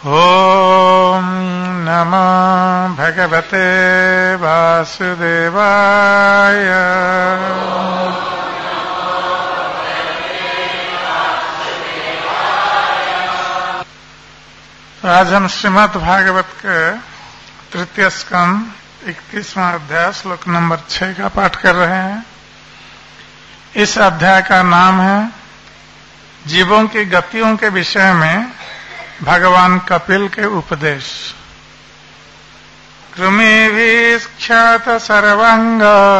ओम नमो भगवते वासुदेवाय। तो आज हम श्रीमद् भागवत के तृतीय स्कंद 31वां अध्याय श्लोक नंबर 6 का पाठ कर रहे हैं। इस अध्याय का नाम है जीवों की गतियों के विषय में भगवान कपिल के उपदेश। कृमिभिक्षत सर्वांग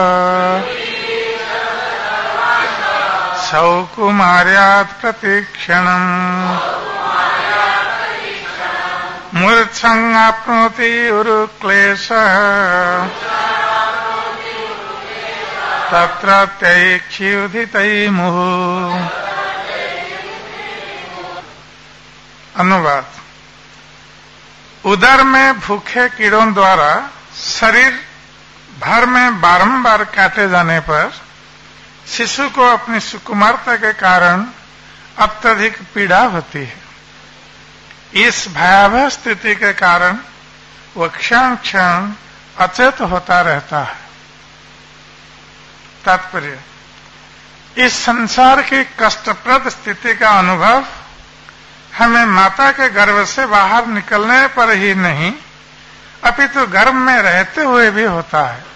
सौकुमार्यात् प्रतिक्षणम् मूर्च्छन्नाप्नोति उरुक्लेशः तत्रत्यैक्षुधितैः मुहुः। अनुवाद। उदर में भूखे कीड़ों द्वारा शरीर भर में बारंबार काटे जाने पर शिशु को अपनी सुकुमारता के कारण अत्यधिक पीड़ा होती है। इस भयावह स्थिति के कारण वह क्षण क्षण अचेत होता रहता है। तात्पर्य, इस संसार की कष्टप्रद स्थिति का अनुभव हमें माता के गर्भ से बाहर निकलने पर ही नहीं, अपितु गर्भ में रहते हुए भी होता है।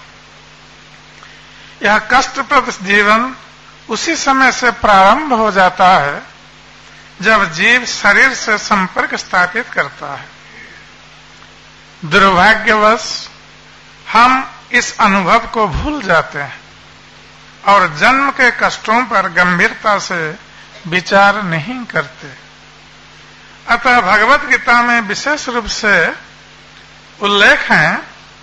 यह कष्टप्रद जीवन उसी समय से प्रारंभ हो जाता है जब जीव शरीर से संपर्क स्थापित करता है। दुर्भाग्यवश हम इस अनुभव को भूल जाते हैं और जन्म के कष्टों पर गंभीरता से विचार नहीं करते। अतः भगवत गीता में विशेष रूप से उल्लेख है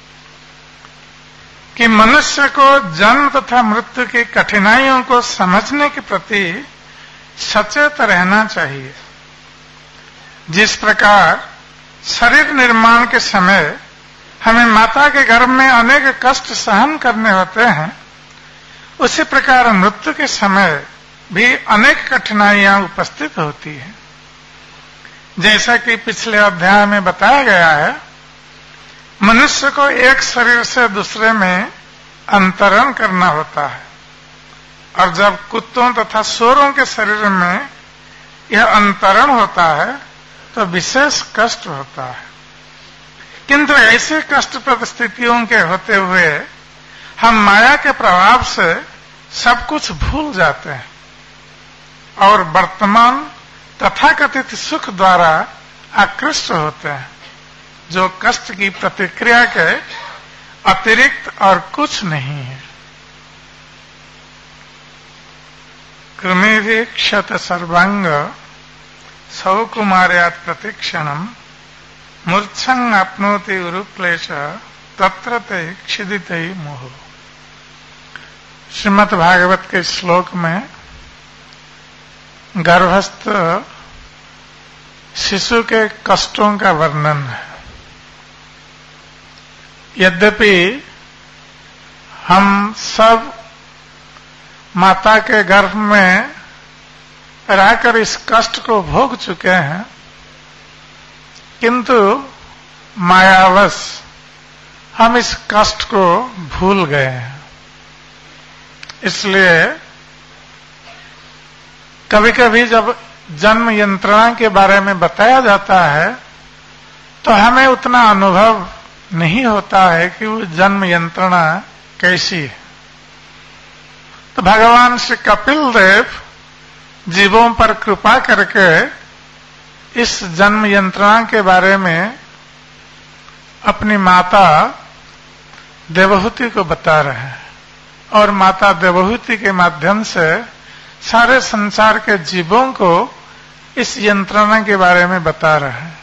कि मनुष्य को जन्म तथा मृत्यु की कठिनाइयों को समझने के प्रति सचेत रहना चाहिए। जिस प्रकार शरीर निर्माण के समय हमें माता के गर्भ में अनेक कष्ट सहन करने होते हैं, उसी प्रकार मृत्यु के समय भी अनेक कठिनाइयां उपस्थित होती हैं। जैसा कि पिछले अध्याय में बताया गया है, मनुष्य को एक शरीर से दूसरे में अंतरण करना होता है और जब कुत्तों तथा सूरों के शरीर में यह अंतरण होता है तो विशेष कष्ट होता है। किंतु ऐसे कष्टप्रद स्थितियों के होते हुए हम माया के प्रभाव से सब कुछ भूल जाते हैं और वर्तमान तथाकथित सुख द्वारा आकृष्ट होते हैं, जो कष्ट की प्रतिक्रिया के अतिरिक्त और कुछ नहीं है। कृमिभिक्षत सर्वांग सौकुमार्यात् प्रतिक्षणम् मूर्च्छन्नाप्नोति उरुक्लेशः तत्रते क्षिदिते मुहुः। श्रीमद् भागवत के श्लोक में गर्भस्थ शिशु के कष्टों का वर्णन है। यद्यपि हम सब माता के गर्भ में रहकर इस कष्ट को भोग चुके हैं, किंतु मायावश हम इस कष्ट को भूल गए हैं। इसलिए कभी कभी जब जन्म यंत्रणा के बारे में बताया जाता है तो हमें उतना अनुभव नहीं होता है कि वो जन्म यंत्रणा कैसी है। तो भगवान श्री कपिल देव जीवों पर कृपा करके इस जन्म यंत्रणा के बारे में अपनी माता देवहूति को बता रहे हैं और माता देवहूति के माध्यम से सारे संसार के जीवों को इस यंत्रणा के बारे में बता रहे हैं।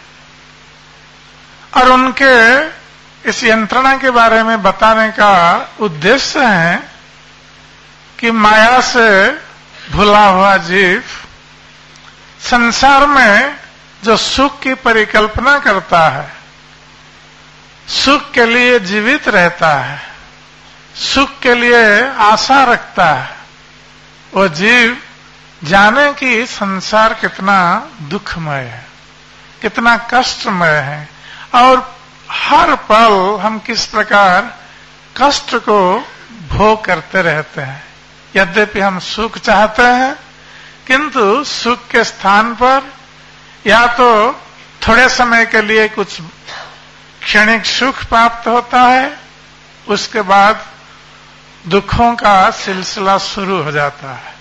और उनके इस यंत्रणा के बारे में बताने का उद्देश्य है कि माया से भुला हुआ जीव संसार में जो सुख की परिकल्पना करता है, सुख के लिए जीवित रहता है, सुख के लिए आशा रखता है, वो जीव जाने कि संसार कितना दुखमय है, कितना कष्टमय है, और हर पल हम किस प्रकार कष्ट को भोग करते रहते हैं। यद्यपि हम सुख चाहते हैं, किंतु सुख के स्थान पर या तो थोड़े समय के लिए कुछ क्षणिक सुख प्राप्त होता है, उसके बाद दुखों का सिलसिला शुरू हो जाता है।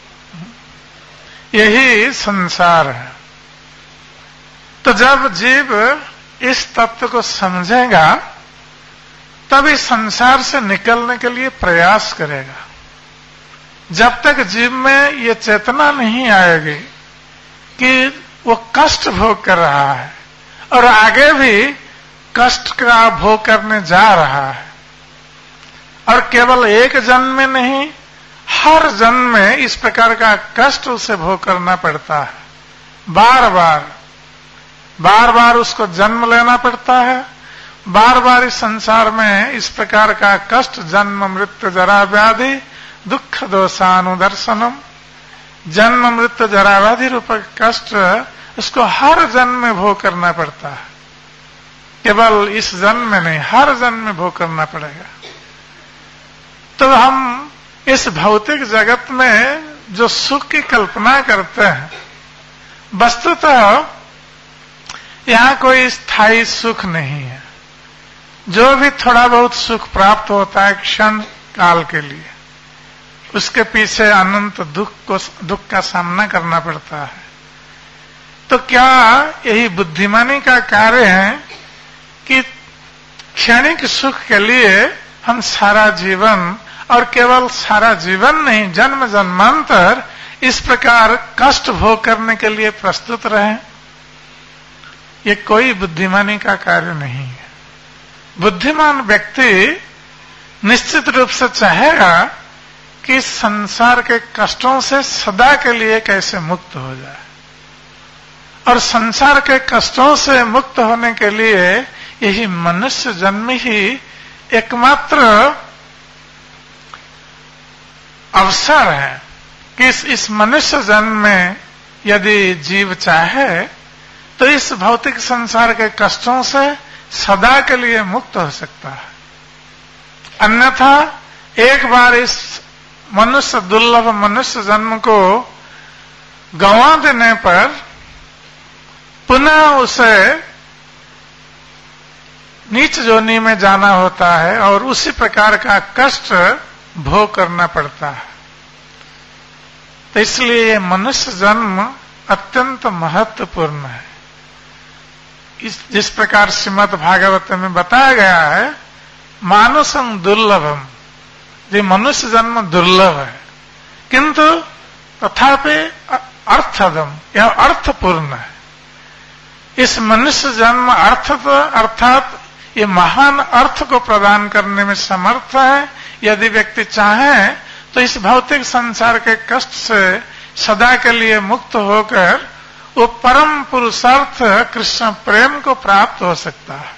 यही संसार है। तो जब जीव इस तत्व को समझेगा, तब इस संसार से निकलने के लिए प्रयास करेगा। जब तक जीव में ये चेतना नहीं आएगी कि वो कष्ट भोग कर रहा है और आगे भी कष्ट का भोग करने जा रहा है, और केवल एक जन्म में नहीं, हर जन्म में इस प्रकार का कष्ट उसे भोग करना पड़ता है। बार बार उसको जन्म लेना पड़ता है। बार बार इस संसार में इस प्रकार का कष्ट, जन्म मृत्यु जरा व्याधि दुख दोषानुदर्शनम, जन्म मृत्यु जरा व्याधि रूप कष्ट उसको हर जन्म में भोग करना पड़ता है। केवल इस जन्म में नहीं, हर जन्म में भोग करना पड़ेगा। तो हम इस भौतिक जगत में जो सुख की कल्पना करते हैं, वस्तुतः यहां कोई स्थायी सुख नहीं है। जो भी थोड़ा बहुत सुख प्राप्त होता है क्षण काल के लिए, उसके पीछे अनंत दुख का सामना करना पड़ता है। तो क्या यही बुद्धिमानी का कार्य है कि क्षणिक सुख के लिए हम सारा जीवन, और केवल सारा जीवन नहीं, जन्म जन्मांतर इस प्रकार कष्ट भोग करने के लिए प्रस्तुत रहें? ये कोई बुद्धिमानी का कार्य नहीं है। बुद्धिमान व्यक्ति निश्चित रूप से चाहेगा कि संसार के कष्टों से सदा के लिए कैसे मुक्त हो जाए, और संसार के कष्टों से मुक्त होने के लिए यही मनुष्य जन्म ही एकमात्र अवसर है कि इस मनुष्य जन्म में यदि जीव चाहे तो इस भौतिक संसार के कष्टों से सदा के लिए मुक्त हो सकता है। अन्यथा एक बार इस मनुष्य, दुर्लभ मनुष्य जन्म को गंवा देने पर पुनः उसे नीच योनि में जाना होता है और उसी प्रकार का कष्ट भोग करना पड़ता है। तो इसलिए मनुष्य जन्म अत्यंत महत्वपूर्ण है। जिस प्रकार श्रीमद् भागवत में बताया गया है, मानुषं दुर्लभम, ये मनुष्य जन्म दुर्लभ है, किंतु तथापि अर्थदम, यह अर्थपूर्ण है। इस मनुष्य जन्म अर्थात ये महान अर्थ को प्रदान करने में समर्थ है। यदि व्यक्ति चाहे तो इस भौतिक संसार के कष्ट से सदा के लिए मुक्त होकर वो परम पुरुषार्थ कृष्ण प्रेम को प्राप्त हो सकता है।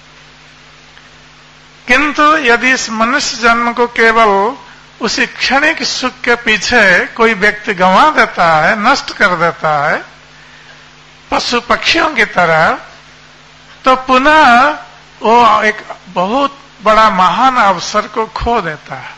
किंतु यदि इस मनुष्य जन्म को केवल उसी क्षणिक सुख के पीछे कोई व्यक्ति गंवा देता है, नष्ट कर देता है पशु पक्षियों की तरह, तो पुनः वो एक बहुत बड़ा महान अवसर को खो देता है।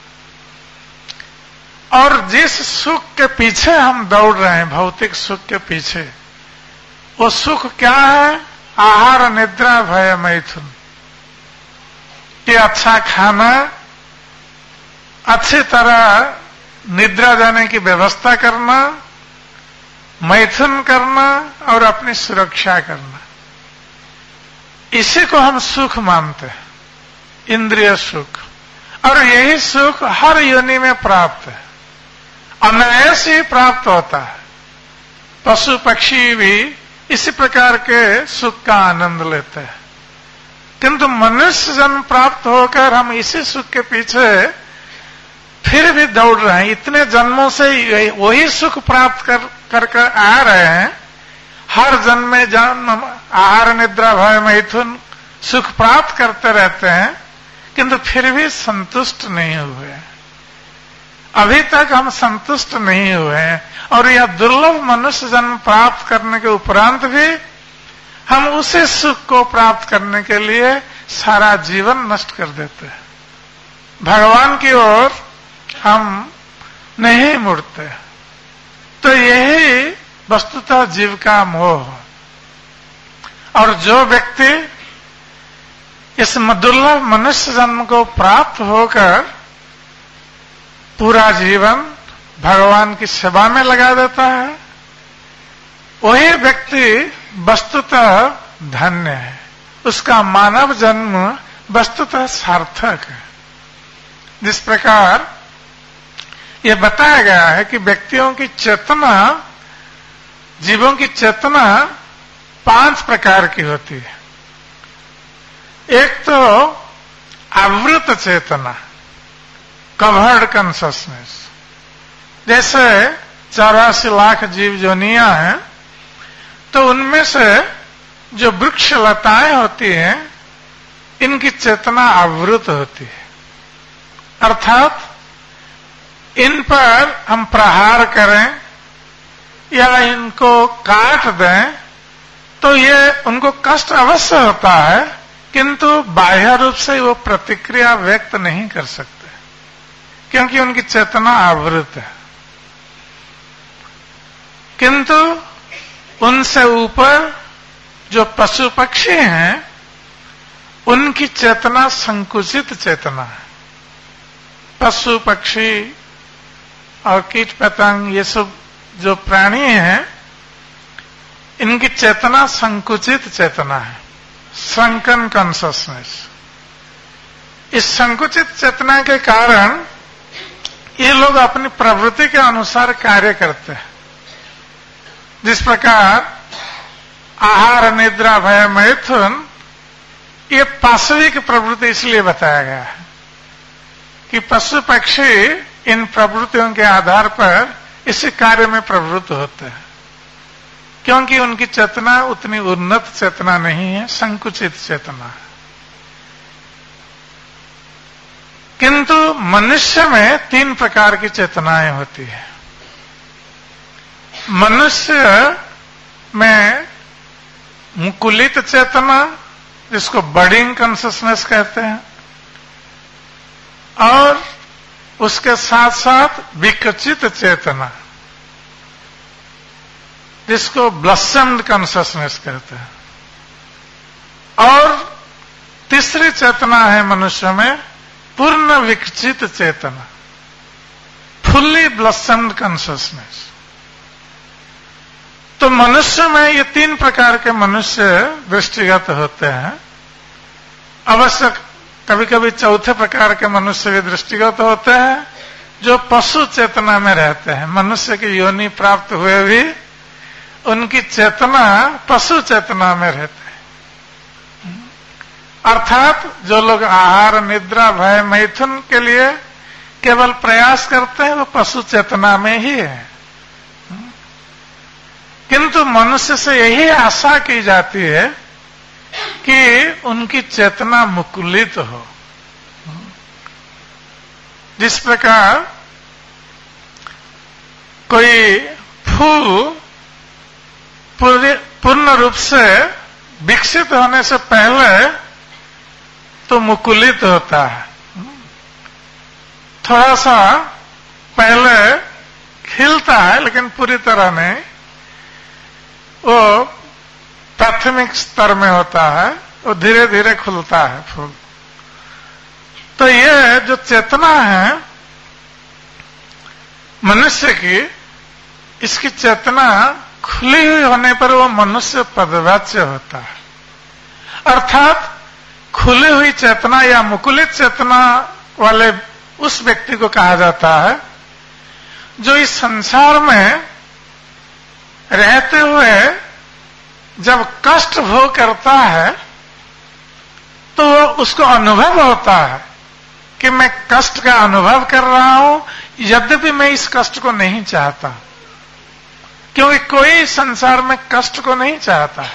और जिस सुख के पीछे हम दौड़ रहे हैं, भौतिक सुख के पीछे, वो सुख क्या है? आहार निद्रा भय मैथुन, कि अच्छा खाना, अच्छी तरह निद्रा जाने की व्यवस्था करना, मैथुन करना और अपनी सुरक्षा करना, इसी को हम सुख मानते हैं, इंद्रिय सुख। और यही सुख हर योनि में प्राप्त है, अनायास ही प्राप्त होता है। पशु पक्षी भी इसी प्रकार के सुख का आनंद लेते हैं, किंतु मनुष्य जन्म प्राप्त होकर हम इसी सुख के पीछे फिर भी दौड़ रहे हैं। इतने जन्मों से वही सुख प्राप्त कर आ रहे हैं। हर जन्म में जन्म आहार निद्रा भय मैथुन सुख प्राप्त करते रहते हैं, किंतु फिर भी संतुष्ट नहीं हुए। अभी तक हम संतुष्ट नहीं हुए हैं, और यह दुर्लभ मनुष्य जन्म प्राप्त करने के उपरांत भी हम उसी सुख को प्राप्त करने के लिए सारा जीवन नष्ट कर देते हैं। भगवान की ओर हम नहीं मुड़ते। तो यही वस्तुतः जीव का मोह। और जो व्यक्ति इस दुर्लभ मनुष्य जन्म को प्राप्त होकर पूरा जीवन भगवान की सेवा में लगा देता है, वही व्यक्ति वस्तुतः धन्य है। उसका मानव जन्म वस्तुतः सार्थक है। जिस प्रकार यह बताया गया है कि व्यक्तियों की चेतना, जीवों की चेतना 5 प्रकार की होती है। एक तो आवृत चेतना, कवर्ड कॉन्शसनेस। जैसे 84 लाख जीव जोनियां हैं, तो उनमें से जो वृक्ष लताएं होती हैं, इनकी चेतना आवृत होती है। अर्थात इन पर हम प्रहार करें या इनको काट दें तो ये उनको कष्ट अवश्य होता है, किंतु बाह्य रूप से वो प्रतिक्रिया व्यक्त नहीं कर सकते, क्योंकि उनकी चेतना आवृत है। किंतु उनसे ऊपर जो पशु पक्षी हैं, उनकी चेतना संकुचित चेतना है। पशु पक्षी और कीट पतंग, ये सब जो प्राणी हैं, इनकी चेतना संकुचित चेतना है, श्रंकन कॉन्शसनेस। इस संकुचित चेतना के कारण ये लोग अपनी प्रवृत्ति के अनुसार कार्य करते हैं। जिस प्रकार आहार, निद्रा, भय, मैथुन, ये पाशविक प्रवृत्ति इसलिए बताया गया है कि पशु पक्षी इन प्रवृत्तियों के आधार पर इसी कार्य में प्रवृत्त होते हैं, क्योंकि उनकी चेतना उतनी उन्नत चेतना नहीं है, संकुचित चेतना है। किंतु मनुष्य में 3 प्रकार की चेतनाएं होती है। मनुष्य में मुकुलित चेतना, जिसको बडिंग कॉन्शसनेस कहते हैं, और उसके साथ साथ विकसित चेतना, जिसको ब्लसम्ड कॉन्शसनेस कहते हैं। और तीसरी चेतना है मनुष्य में पूर्ण विकसित चेतना, फुल्ली ब्लसम्ड कॉन्शसनेस। तो मनुष्य में ये 3 प्रकार के मनुष्य दृष्टिगत होते हैं। अवश्य कभी कभी चौथे प्रकार के मनुष्य भी दृष्टिगत होते हैं, जो पशु चेतना में रहते हैं। मनुष्य की योनि प्राप्त हुए भी उनकी चेतना पशु चेतना में रहते हैं। अर्थात जो लोग आहार, निद्रा, भय, मैथुन के लिए केवल प्रयास करते हैं, वो पशु चेतना में ही है। किंतु मनुष्य से यही आशा की जाती है कि उनकी चेतना मुकुलित हो। जिस प्रकार कोई फूल पूर्ण रूप से विकसित होने से पहले तो मुकुलित होता है, थोड़ा सा पहले खिलता है, लेकिन पूरी तरह नहीं। वो प्राथमिक स्तर में होता है, वो धीरे धीरे खुलता है फूल। तो ये जो चेतना है मनुष्य की, इसकी चेतना खुली हुई होने पर वो मनुष्य पदवाच्य होता है। अर्थात खुली हुई चेतना या मुकुलित चेतना वाले उस व्यक्ति को कहा जाता है जो इस संसार में रहते हुए जब कष्ट भोग करता है तो उसको अनुभव होता है कि मैं कष्ट का अनुभव कर रहा हूं, यद्यपि मैं इस कष्ट को नहीं चाहता, क्योंकि कोई संसार में कष्ट को नहीं चाहता।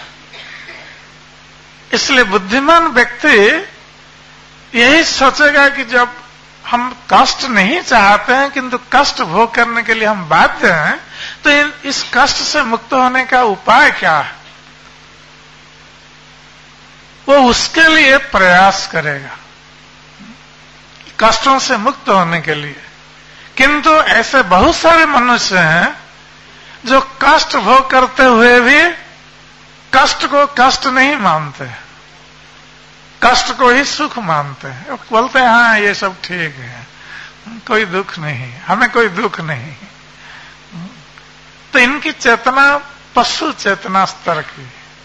इसलिए बुद्धिमान व्यक्ति यही सोचेगा कि जब हम कष्ट नहीं चाहते हैं किंतु कष्ट भोग करने के लिए हम बाध्य हैं, तो इस कष्ट से मुक्त होने का उपाय क्या है। वो उसके लिए प्रयास करेगा, कष्टों से मुक्त होने के लिए। किंतु ऐसे बहुत सारे मनुष्य हैं जो कष्ट भोग करते हुए भी कष्ट को कष्ट नहीं मानते, कष्ट को ही सुख मानते हैं। बोलते हैं हाँ ये सब ठीक है, कोई दुख नहीं, हमें कोई दुख नहीं। तो इनकी चेतना पशु चेतना स्तर की,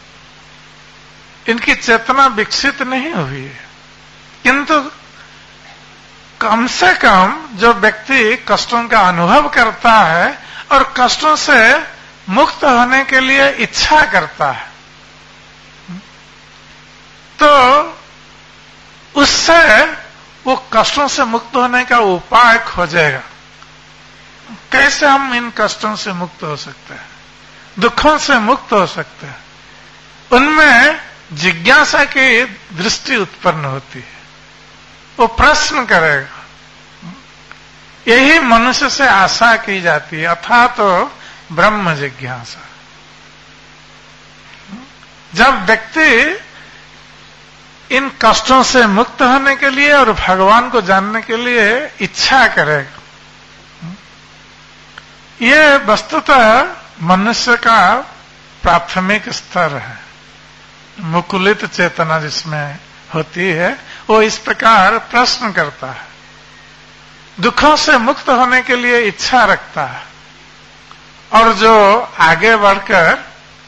इनकी चेतना विकसित नहीं हुई है। किंतु कम से कम जो व्यक्ति कष्टों का अनुभव करता है और कष्टों से मुक्त होने के लिए इच्छा करता है, तो उससे वो कष्टों से मुक्त होने का उपाय खोजेगा। कैसे हम इन कष्टों से मुक्त हो सकते हैं, दुखों से मुक्त हो सकते हैं, उनमें जिज्ञासा की दृष्टि उत्पन्न होती है। वो प्रश्न करेगा, यही मनुष्य से आशा की जाती है, अथा तो ब्रह्म जिज्ञासा। जब व्यक्ति इन कष्टों से मुक्त होने के लिए और भगवान को जानने के लिए इच्छा करेगा, ये वस्तुतः मनुष्य का प्राथमिक स्तर है। मुकुलित चेतना जिसमें होती है वो इस प्रकार प्रश्न करता है, दुखों से मुक्त होने के लिए इच्छा रखता है, और जो आगे बढ़कर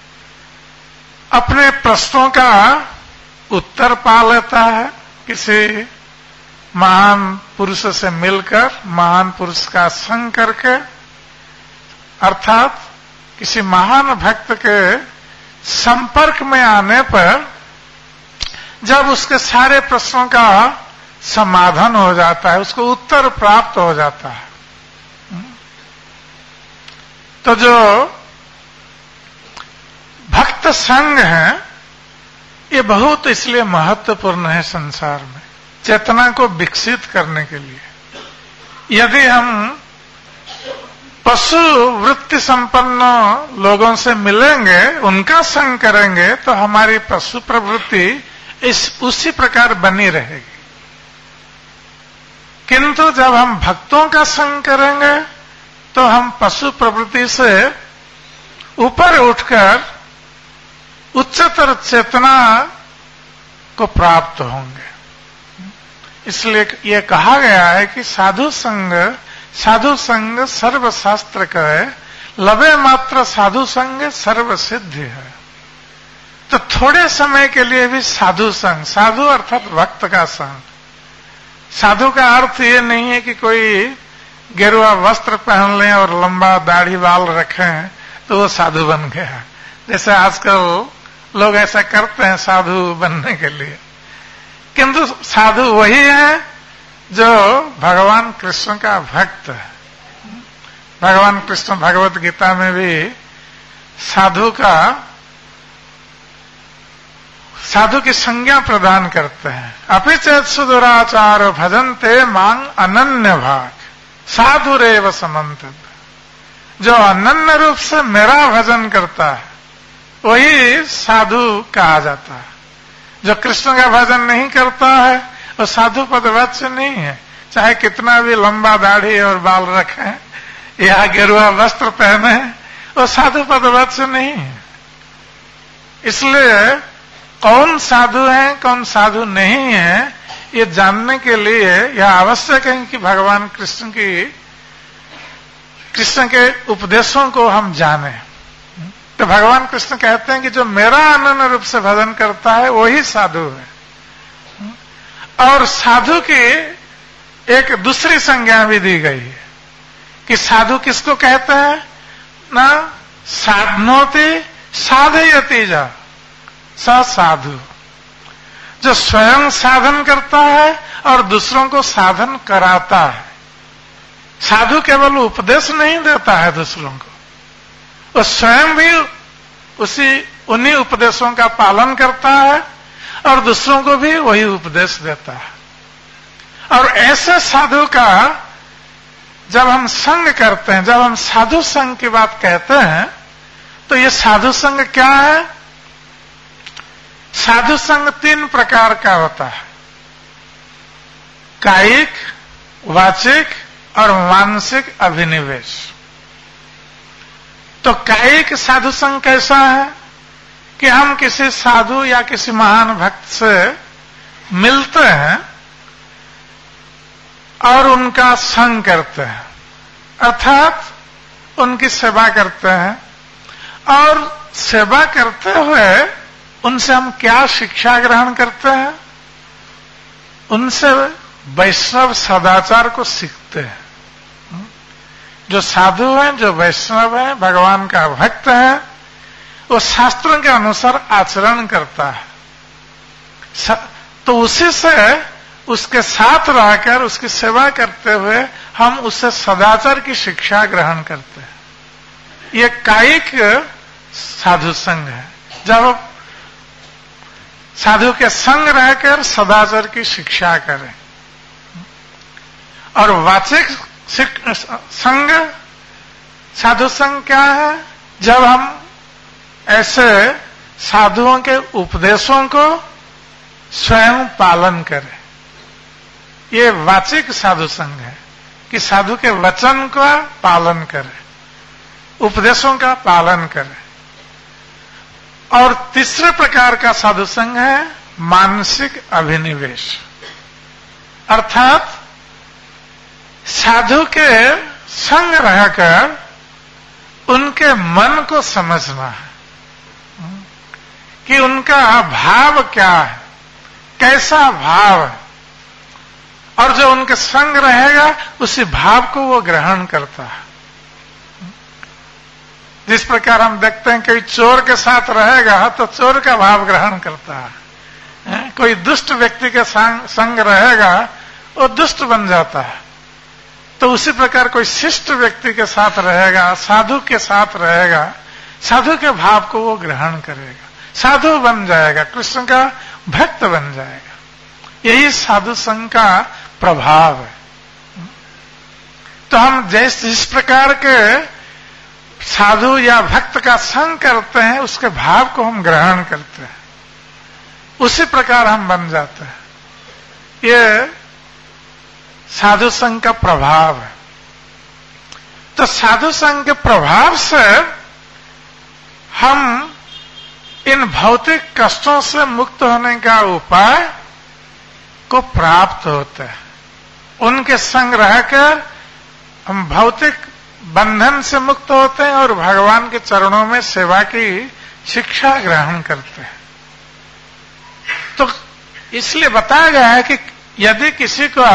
अपने प्रश्नों का उत्तर पा लेता है, किसी महान पुरुष से मिलकर, महान पुरुष का संग करके, अर्थात किसी महान भक्त के संपर्क में आने पर जब उसके सारे प्रश्नों का समाधान हो जाता है, उसको उत्तर प्राप्त हो जाता है, तो जो भक्त संग है ये बहुत इसलिए महत्वपूर्ण है संसार में, चेतना को विकसित करने के लिए। यदि हम पशु वृत्ति संपन्न लोगों से मिलेंगे, उनका संग करेंगे, तो हमारी पशु प्रवृत्ति उसी प्रकार बनी रहेगी। किंतु जब हम भक्तों का संग करेंगे तो हम पशु प्रवृत्ति से ऊपर उठकर उच्चतर चेतना को प्राप्त होंगे। इसलिए ये कहा गया है कि साधु संग सर्वशास्त्र कहे, लबे मात्र साधु संग सर्व सिद्ध है। तो थोड़े समय के लिए भी साधु संग, साधु अर्थात भक्त का संग। साधु का अर्थ ये नहीं है कि कोई गेरुआ वस्त्र पहन लें और लंबा दाढ़ी बाल रखें तो वो साधु बन गया, जैसे आजकल लोग ऐसा करते हैं साधु बनने के लिए। किंतु साधु वही है जो भगवान कृष्ण का भक्त है। भगवान कृष्ण भगवत गीता में भी साधु की संज्ञा प्रदान करते हैं। अपि चेत सुदुराचार भजन्ते मांग अनन्य भाग साधु रेव समंतव्य। जो अनन्य रूप से मेरा भजन करता है वही साधु कहा जाता है। जो कृष्ण का भजन नहीं करता है वो साधु पदवाच्य नहीं है, चाहे कितना भी लंबा दाढ़ी और बाल रखें या गेरुआ वस्त्र पहने, वो साधु पदवाच्य नहीं है। इसलिए कौन साधु है कौन साधु नहीं है ये जानने के लिए यह आवश्यक है कि भगवान कृष्ण के उपदेशों को हम जाने। तो भगवान कृष्ण कहते हैं कि जो मेरा अनन्य रूप से भजन करता है वही साधु है। और साधु की एक दूसरी संज्ञा भी दी गई है कि साधु किसको कहते हैं ना, साधनोति साधयति जा स साधु। जो स्वयं साधन करता है और दूसरों को साधन कराता है। साधु केवल उपदेश नहीं देता है दूसरों को, वो स्वयं भी उन्हीं उपदेशों का पालन करता है और दूसरों को भी वही उपदेश देता है। और ऐसे साधु का जब हम संग करते हैं, जब हम साधु संग की बात कहते हैं, तो ये साधु संग क्या है? साधु संग 3 प्रकार का होता है, कायिक, वाचिक और मानसिक अभिनिवेश। तो कायिक साधु संग कैसा है कि हम किसी साधु या किसी महान भक्त से मिलते हैं और उनका संग करते हैं, अर्थात उनकी सेवा करते हैं, और सेवा करते हुए उनसे हम क्या शिक्षा ग्रहण करते हैं? उनसे वैष्णव सदाचार को सीखते हैं। जो साधु हैं, जो वैष्णव हैं, भगवान का भक्त है, वो शास्त्रों के अनुसार आचरण करता है। तो उसी से, उसके साथ रहकर उसकी सेवा करते हुए हम उससे सदाचार की शिक्षा ग्रहण करते हैं। ये कायिक साधु संग है, जब साधु के संग रहकर सदाचार की शिक्षा करें। और वाचिक संग, साधु संग क्या है? जब हम ऐसे साधुओं के उपदेशों को स्वयं पालन करें। ये वाचिक साधु संग है कि साधु के वचन का पालन करें, उपदेशों का पालन करें। और तीसरे प्रकार का साधु संग है मानसिक अभिनिवेश, अर्थात साधु के संग रहकर उनके मन को समझना है कि उनका भाव क्या है, कैसा भाव है, और जो उनके संग रहेगा उसी भाव को वो ग्रहण करता है। जिस प्रकार हम देखते हैं कोई चोर के साथ रहेगा तो चोर का भाव ग्रहण करता है, कोई दुष्ट व्यक्ति के संग रहेगा वो दुष्ट बन जाता है। तो उसी प्रकार कोई शिष्ट व्यक्ति के साथ रहेगा, साधु के साथ रहेगा, साधु के भाव को वो ग्रहण करेगा, साधु बन जाएगा, कृष्ण का भक्त बन जाएगा। यही साधु संग का प्रभाव है। तो हम जिस प्रकार के साधु या भक्त का संग करते हैं, उसके भाव को हम ग्रहण करते हैं, उसी प्रकार हम बन जाते हैं। ये साधु संग का प्रभाव है। तो साधु संग के प्रभाव से हम इन भौतिक कष्टों से मुक्त होने का उपाय को प्राप्त होते हैं। उनके संग रहकर हम भौतिक बंधन से मुक्त होते हैं और भगवान के चरणों में सेवा की शिक्षा ग्रहण करते हैं। तो इसलिए बताया गया है कि यदि किसी का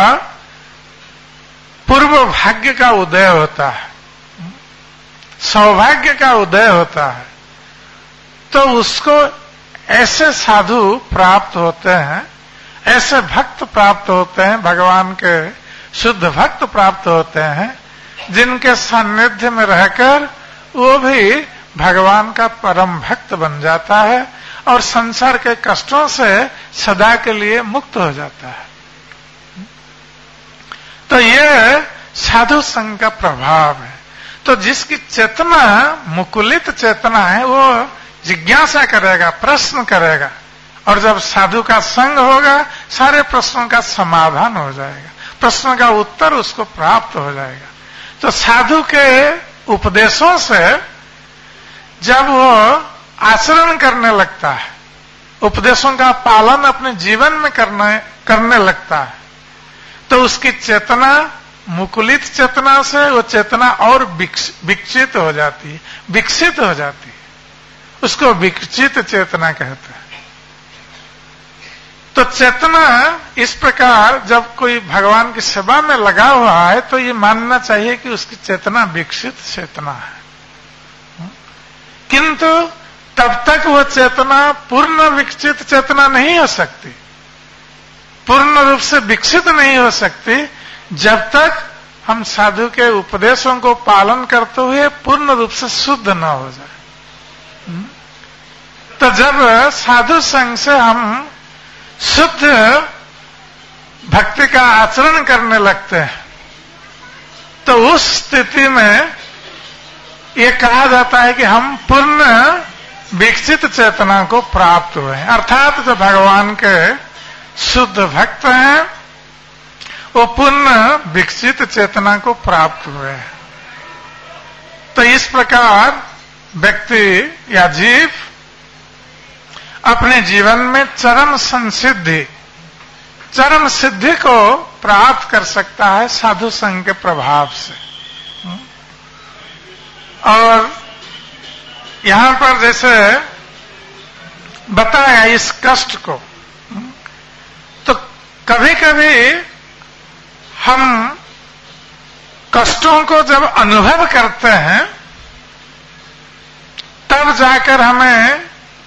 पूर्व भाग्य का उदय होता है, सौभाग्य का उदय होता है, तो उसको ऐसे साधु प्राप्त होते हैं, ऐसे भक्त प्राप्त होते हैं, भगवान के शुद्ध भक्त प्राप्त होते हैं, जिनके सान्निध्य में रहकर वो भी भगवान का परम भक्त बन जाता है और संसार के कष्टों से सदा के लिए मुक्त हो जाता है। तो ये साधु संग का प्रभाव है। तो जिसकी चेतना मुकुलित चेतना है, वो जिज्ञासा करेगा, प्रश्न करेगा, और जब साधु का संग होगा सारे प्रश्नों का समाधान हो जाएगा, प्रश्न का उत्तर उसको प्राप्त हो जाएगा। तो साधु के उपदेशों से जब वो आचरण करने लगता है, उपदेशों का पालन अपने जीवन में करने लगता है, तो उसकी चेतना मुकुलित चेतना से वो चेतना और विकसित हो जाती है, विकसित हो जाती है। उसको विकसित चेतना कहते हैं। तो चेतना इस प्रकार जब कोई भगवान की सेवा में लगा हुआ है तो ये मानना चाहिए कि उसकी चेतना विकसित चेतना है। किंतु तब तक वो चेतना पूर्ण विकसित चेतना नहीं हो सकती, पूर्ण रूप से विकसित नहीं हो सकती, जब तक हम साधु के उपदेशों को पालन करते हुए पूर्ण रूप से शुद्ध न हो जाए। तो जब साधु संग से हम शुद्ध भक्ति का आचरण करने लगते हैं, तो उस स्थिति में ये कहा जाता है कि हम पूर्ण विकसित चेतना को प्राप्त हुए हैं। अर्थात जो भगवान के शुद्ध भक्त हैं वो पूर्ण विकसित चेतना को प्राप्त हुए हैं। तो इस प्रकार व्यक्ति या जीव अपने जीवन में चरम सिद्धि को प्राप्त कर सकता है साधु संघ के प्रभाव से। और यहां पर जैसे बताया इस कष्ट को, तो कभी कभी हम कष्टों को जब अनुभव करते हैं तब जाकर हमें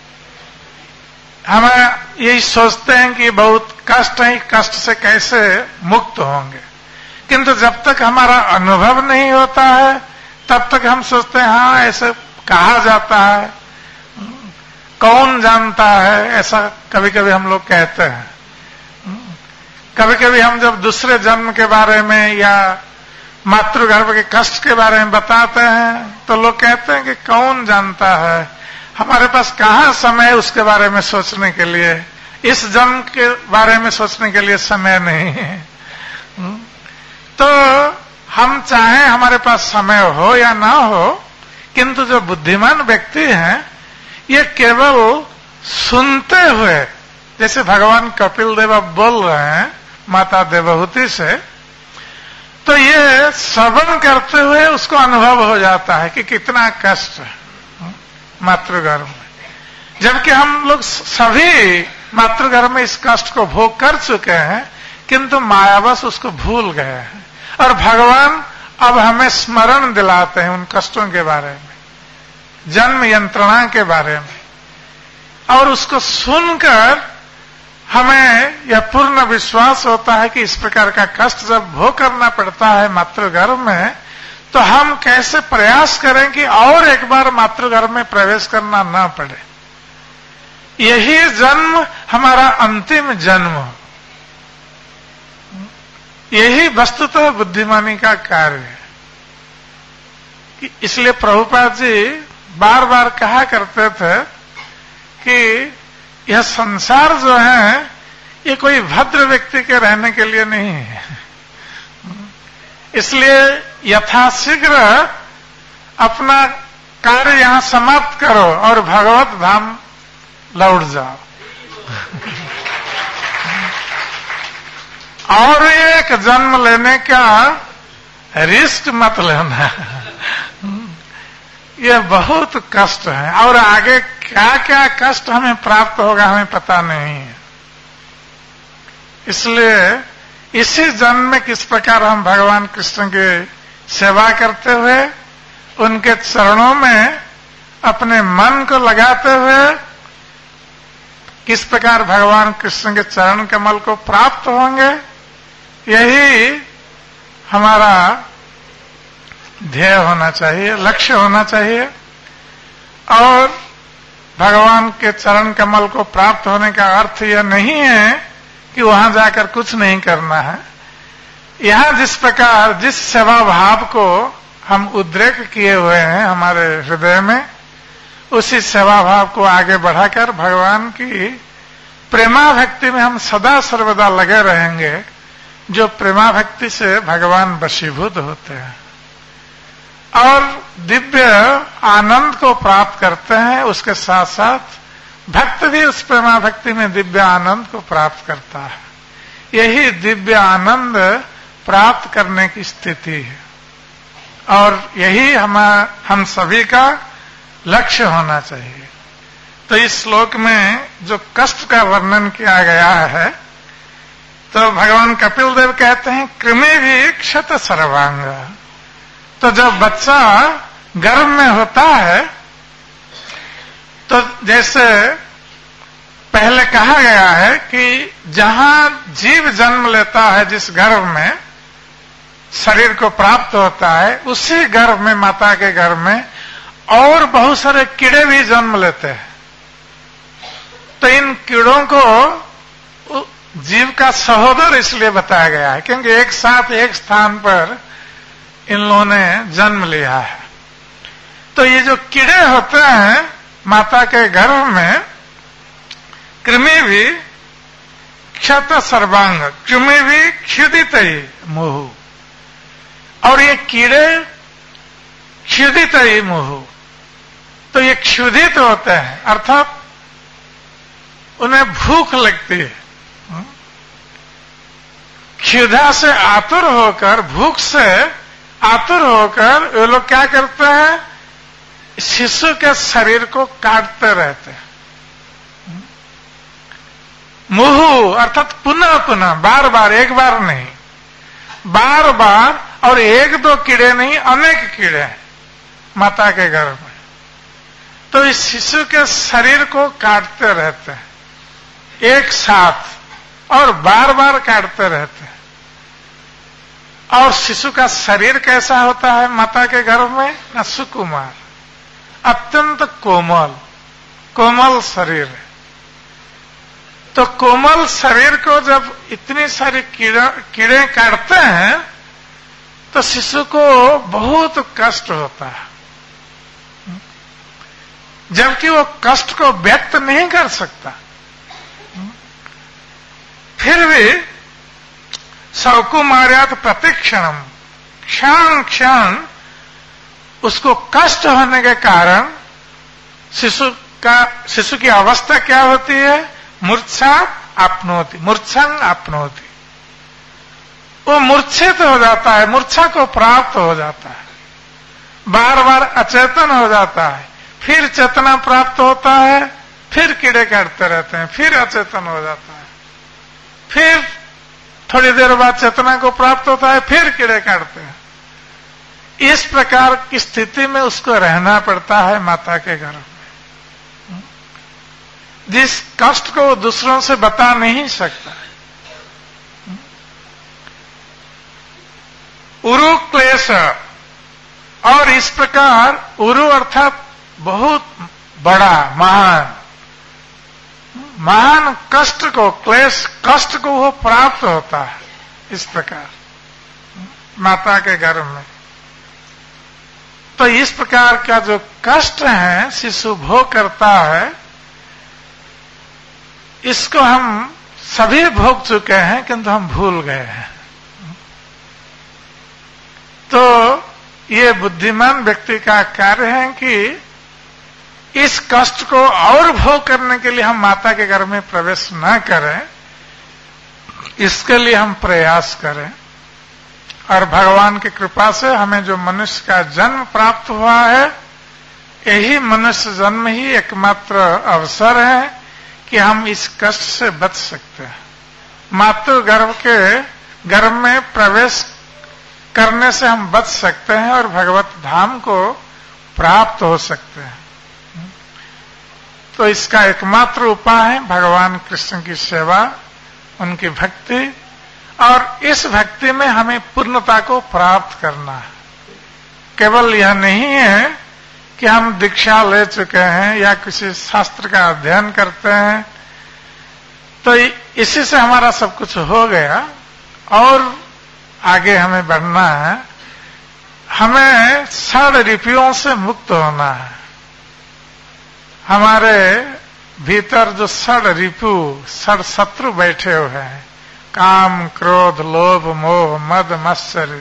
यही सोचते हैं कि बहुत कष्ट है, कष्ट से कैसे मुक्त होंगे। किंतु जब तक हमारा अनुभव नहीं होता है तब तक हम सोचते हैं हाँ ऐसे कहा जाता है, कौन जानता है, ऐसा कभी कभी हम लोग कहते हैं। कभी कभी हम जब दूसरे जन्म के बारे में या मातृगर्भ के कष्ट के बारे में बताते हैं तो लोग कहते हैं कि कौन जानता है, हमारे पास कहाँ समय उसके बारे में सोचने के लिए, इस जन्म के बारे में सोचने के लिए समय नहीं है। तो हम चाहें हमारे पास समय हो या ना हो, किंतु जो बुद्धिमान व्यक्ति हैं ये केवल सुनते हुए, जैसे भगवान कपिल देव अब बोल रहे हैं माता देवहूति से, तो ये श्रवण करते हुए उसको अनुभव हो जाता है कि कितना कष्ट है मातृगर्भ में। जबकि हम लोग सभी मातृगर्भ में इस कष्ट को भोग कर चुके हैं, किंतु मायावश उसको भूल गए हैं। और भगवान अब हमें स्मरण दिलाते हैं उन कष्टों के बारे में, जन्म यंत्रणा के बारे में, और उसको सुनकर हमें यह पूर्ण विश्वास होता है कि इस प्रकार का कष्ट जब भोग करना पड़ता है मातृगर्भ में, तो हम कैसे प्रयास करें कि और एक बार मातृगर्भ में प्रवेश करना ना पड़े। यही जन्म हमारा अंतिम जन्म हो। यही वस्तुतः बुद्धिमानी का कार्य है। इसलिए प्रभुपाद जी बार बार कहा करते थे कि यह संसार जो है ये कोई भद्र व्यक्ति के रहने के लिए नहीं है। इसलिए यथाशीघ्र अपना कार्य यहां समाप्त करो और भगवत धाम लौट जाओ। और एक जन्म लेने का रिस्क मत लेना। यह बहुत कष्ट है और आगे क्या क्या कष्ट हमें प्राप्त होगा हमें पता नहीं है। इसलिए इसी जन्म में किस प्रकार हम भगवान कृष्ण की सेवा करते हुए उनके चरणों में अपने मन को लगाते हुए किस प्रकार भगवान कृष्ण के चरण कमल को प्राप्त होंगे, यही हमारा ध्येय होना चाहिए, लक्ष्य होना चाहिए। और भगवान के चरण कमल को प्राप्त होने का अर्थ यह नहीं है कि वहां जाकर कुछ नहीं करना है। यहां जिस प्रकार जिस सेवा भाव को हम उद्रेक किए हुए हैं हमारे हृदय में, उसी सेवा भाव को आगे बढ़ाकर भगवान की प्रेमा भक्ति में हम सदा सर्वदा लगे रहेंगे, जो प्रेमा भक्ति से भगवान वशीभूत होते हैं और दिव्य आनंद को प्राप्त करते हैं। उसके साथ साथ भक्त भी उस प्रेमा भक्ति में दिव्य आनंद को प्राप्त करता है। यही दिव्य आनंद प्राप्त करने की स्थिति है और यही हम सभी का लक्ष्य होना चाहिए। तो इस श्लोक में जो कष्ट का वर्णन किया गया है, तो भगवान कपिल देव कहते हैं कृमि भी क्षत सर्वांग। तो जब बच्चा गर्भ में होता है तो जैसे पहले कहा गया है कि जहां जीव जन्म लेता है, जिस गर्भ में शरीर को प्राप्त होता है, उसी गर्भ में, माता के गर्भ में और बहुत सारे कीड़े भी जन्म लेते हैं। तो इन कीड़ों को जीव का सहोदर इसलिए बताया गया है क्योंकि एक साथ एक स्थान पर इन लोगों ने जन्म लिया है। तो ये जो कीड़े होते हैं माता के गर्भ में कृमि भी क्षत सर्वांग, कृमि भी क्षुदित ही मुहु, और ये कीड़े क्षुदित ही मुहु। तो ये क्षुधित होते हैं, अर्थात उन्हें भूख लगती है। क्षुधा से आतुर होकर, भूख से आतुर होकर वे लोग क्या करते हैं, शिशु के शरीर को काटते रहते हैं। मुहु अर्थात पुनः पुनः, बार बार, एक बार नहीं, बार बार, और एक दो कीड़े नहीं, अनेक कीड़े हैं माता के गर्भ में। तो इस शिशु के शरीर को काटते रहते हैं एक साथ, और बार बार काटते रहते हैं। और शिशु का शरीर कैसा होता है माता के गर्भ में, ना सुकुमार, अत्यंत कोमल, कोमल शरीर है। तो कोमल शरीर को जब इतनी सारी कीड़े काटते हैं तो शिशु को बहुत कष्ट होता है, जबकि वो कष्ट को व्यक्त नहीं कर सकता। फिर भी सौकुमार्यात प्रतिक्षणम, क्षण क्षण उसको कष्ट होने के कारण शिशु की अवस्था क्या होती है, मूर्छा आपनोति, मूर्छंग आपनोति, वो मूर्छित हो जाता है, मूर्छा को प्राप्त हो जाता है, बार बार अचेतन हो जाता है, फिर चेतना प्राप्त होता है, फिर कीड़े काटते रहते हैं, फिर अचेतन हो जाता है, फिर थोड़ी देर बाद चेतना को प्राप्त होता है, फिर कीड़े काटते हैं। इस प्रकार की स्थिति में उसको रहना पड़ता है माता के गर्भ में, जिस कष्ट को वो दूसरों से बता नहीं सकता। उरु क्लेश, और इस प्रकार उरु अर्थात बहुत बड़ा, महान, महान कष्ट को, क्लेश कष्ट को वो प्राप्त होता है इस प्रकार माता के गर्भ में। तो इस प्रकार का जो कष्ट है शिशु भोग करता है, इसको हम सभी भोग चुके हैं, किंतु हम भूल गए हैं। तो ये बुद्धिमान व्यक्ति का कार्य है कि इस कष्ट को और भोग करने के लिए हम माता के गर्भ में प्रवेश न करें, इसके लिए हम प्रयास करें। और भगवान की कृपा से हमें जो मनुष्य का जन्म प्राप्त हुआ है, यही मनुष्य जन्म ही एकमात्र अवसर है कि हम इस कष्ट से बच सकते हैं। मातृ गर्भ में प्रवेश करने से हम बच सकते हैं और भगवत धाम को प्राप्त हो सकते हैं। तो इसका एकमात्र उपाय है भगवान कृष्ण की सेवा, उनकी भक्ति, और इस भक्ति में हमें पूर्णता को प्राप्त करना है। केवल यह नहीं है कि हम दीक्षा ले चुके हैं या किसी शास्त्र का अध्ययन करते हैं तो इसी से हमारा सब कुछ हो गया और आगे हमें बढ़ना है। हमें षड रिपुओं से मुक्त होना है। हमारे भीतर जो षड रिपु, षड शत्रु बैठे हुए हैं, काम, क्रोध, लोभ, मोह, मद, मत्सर्य,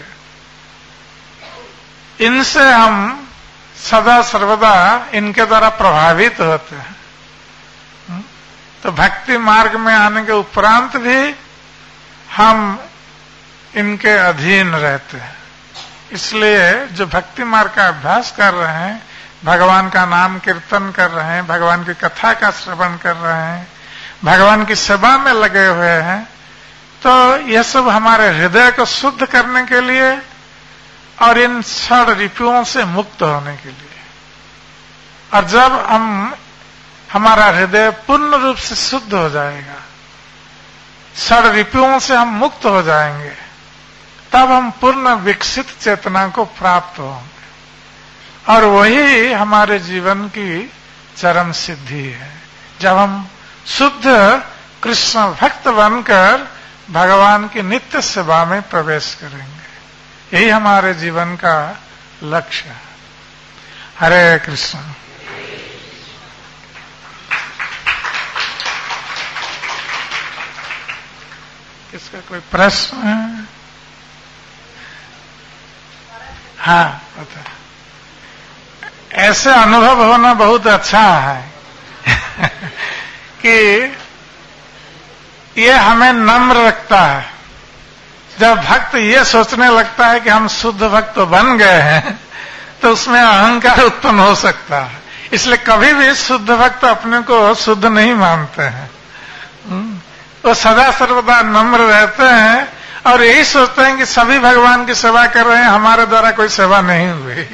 इनसे हम सदा सर्वदा इनके द्वारा प्रभावित होते हैं। तो भक्ति मार्ग में आने के उपरांत भी हम इनके अधीन रहते हैं। इसलिए जो भक्ति मार्ग का अभ्यास कर रहे हैं, भगवान का नाम कीर्तन कर रहे हैं, भगवान की कथा का श्रवण कर रहे हैं, भगवान की सेवा में लगे हुए हैं, तो यह सब हमारे हृदय को शुद्ध करने के लिए और इन षड रिपुओं से मुक्त होने के लिए। और जब हमारा हृदय पूर्ण रूप से शुद्ध हो जाएगा, षड रिपुओं से हम मुक्त हो जाएंगे, तब हम पूर्ण विकसित चेतना को प्राप्त होंगे। और वही हमारे जीवन की चरम सिद्धि है, जब हम शुद्ध कृष्ण भक्त बनकर भगवान की नित्य सेवा में प्रवेश करेंगे। यही हमारे जीवन का लक्ष्य है। हरे कृष्ण। इसका कोई प्रश्न है? हाँ, पता है। ऐसे अनुभव होना बहुत अच्छा है कि ये हमें नम्र रखता है। जब भक्त ये सोचने लगता है कि हम शुद्ध भक्त बन गए हैं, तो उसमें अहंकार उत्पन्न हो सकता है। इसलिए कभी भी शुद्ध भक्त अपने को शुद्ध नहीं मानते हैं। वो सदा सर्वदा नम्र रहते हैं और यही सोचते हैं कि सभी भगवान की सेवा कर रहे हैं, हमारे द्वारा कोई सेवा नहीं हुई।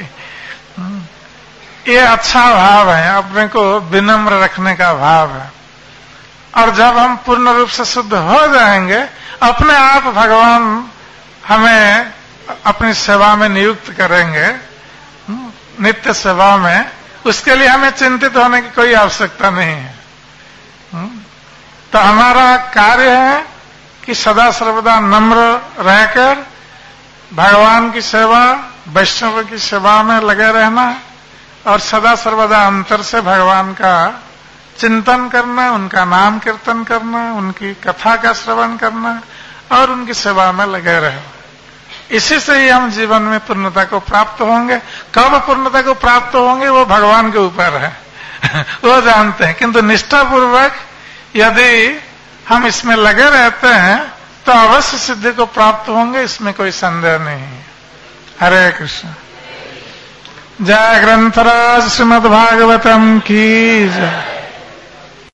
ये अच्छा भाव है, अपने को विनम्र रखने का भाव है। और जब हम पूर्ण रूप से शुद्ध हो जाएंगे, अपने आप भगवान हमें अपनी सेवा में नियुक्त करेंगे, नित्य सेवा में। उसके लिए हमें चिंतित होने की कोई आवश्यकता नहीं है। तो हमारा कार्य है कि सदा सर्वदा नम्र रहकर भगवान की सेवा, वैष्णव की सेवा में लगे रहना और सदा सर्वदा अंतर से भगवान का चिंतन करना, उनका नाम कीर्तन करना, उनकी कथा का श्रवण करना और उनकी सेवा में लगे रहना। इसी से ही हम जीवन में पूर्णता को प्राप्त होंगे। कब पूर्णता को प्राप्त होंगे वो भगवान के ऊपर है वो जानते हैं। किंतु निष्ठापूर्वक यदि हम इसमें लगे रहते हैं तो अवश्य सिद्धि को प्राप्त होंगे, इसमें कोई संदेह नहीं है। हरे कृष्ण। जय ग्रंथराज श्रीमद् भागवतम की जय।